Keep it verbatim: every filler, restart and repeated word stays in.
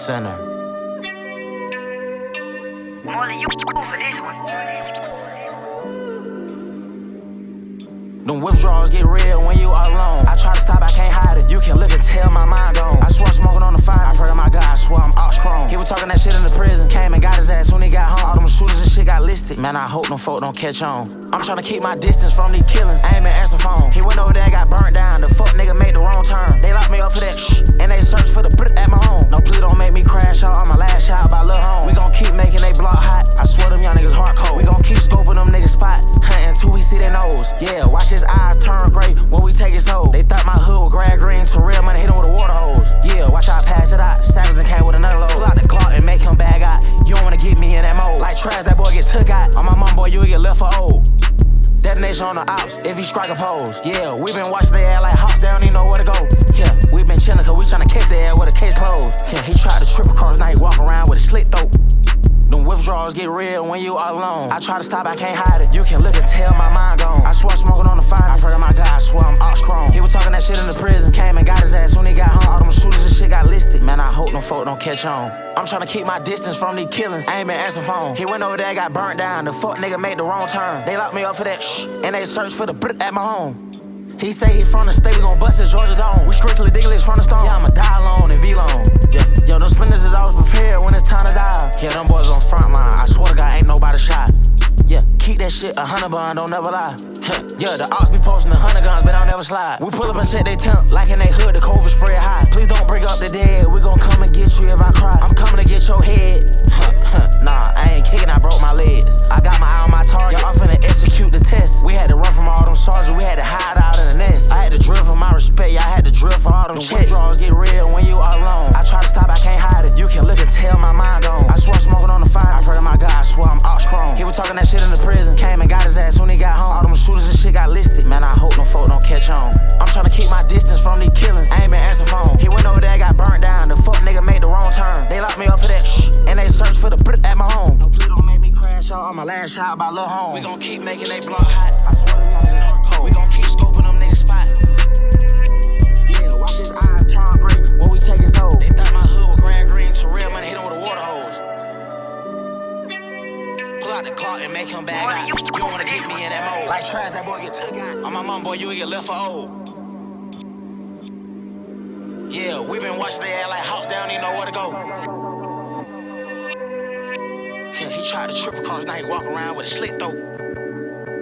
Center. Molly, you for this one. Them withdrawals get real when you all alone. I try to stop, I can't hide it. You can look and tell my mind gone. I swear I'm smoking on the fire. I pray to my God, I swear I'm out strong. He was talking that shit in the prison. Came and got his ass when he got home. All them shooters and shit got listed. Man, I hope them folk don't catch on. I'm tryna keep my distance from these killings. I ain't been answering phone. He went over there and got burnt down. The fuck nigga made the wrong turn. They locked me up for that shh, and they searched for the brick at my home. No, please don't make me crash out on my last shot by Lil Home. We gon' keep making they block hot. I swear them young niggas hard cold. We gon' keep scoping them niggas spot. Hunting till we see their nose. Yeah, watch his eyes turn gray when we take his soul. They thought my hood was grad green to real money, hit him with a water hose. Yeah, watch how I pass it out. Savage and came with another load. Pull out the clock and make him bag out. You don't wanna get me in that mode. Like trash, that boy get took out. On my mom, boy, you get left for old. Detonation on the ops, if he strike a pose. Yeah, we been watching their ass like hawks, they don't even know where to go. Yeah, we been chillin' cause we tryna catch their ass with a case closed. Yeah, he tried to trip across, now he walk around with a slit throat. Them withdrawals get real when you all alone. I try to stop, I can't hide it. You can look and tell my mind gone. I swear I'm smoking on the fire. I pray to my God, I swear I'm out strong. He was talking that shit in the prison. Came and got his ass when he got home. All them shooters and shit got listed. Man, I hope them folk don't catch on. I'm tryna keep my distance from these killings. I ain't been answering phone. He went over there and got burnt down. The fuck nigga made the wrong turn. They locked me up for that shh, and they searched for the brick at my home. He say he from the state, we gon' bust his Georgia Dome. We strictly digglers from the stone. Yeah, I'ma die alone and V-Lone. Yeah, yo, them spinners is always prepared when it's time to die. Yeah, them boys on front line. I swear to God, ain't nobody shot. Yeah, keep that shit a hundred bond, don't never lie. Yeah, the ops be posting the hundred guns, but I'll never slide. We pull up and check they temp, like in they hood, the COVID spread high. Please don't bring up the dead, we gon' come and get you if I cry. I'm coming to get your head. Nah, I ain't kicking, I broke my legs. I got my eye on my target, y'all finna execute the test. We had to run from all them sergeants, we had to hide out in the nest. I had to drill for my respect, y'all had to drill for all them checks. Withdrawals get real when you all alone. I try to stop, I can't hide it. You can look and tell my mind gone. I swear I'm smoking on the fire. I pray to my God, I swear I'm out strong. He was talking that shit in the prison. Came and got his ass when he got home. All them shooters and shit got listed. Man, I hope them folk don't catch on. I'm tryna keep my distance from these killings. I ain't been answering phone. He went over there and got burnt down. The fuck nigga made the wrong turn. They locked me up for that shh, and they searched for the brick at my home. No, please don't make me crash out on my last shot by Lil Home. We gon' keep making they block hot. I swear them young niggas hard cold. We gon' keep scoping them niggas spot. Yeah, watch his eyes turn gray when we take his soul. They thought my hood was grad green to real money, hit him with a water hose. Pull out the clock and make him bag Molly, out. you You don't wanna for this get me one. in that mode. Like trash, that boy get took out. On my mom, boy, you get left for old. Yeah, we been watching they ass like hawks, they don't even know where to go. Yeah, he tried to trip across, now he walk around with a slit throat.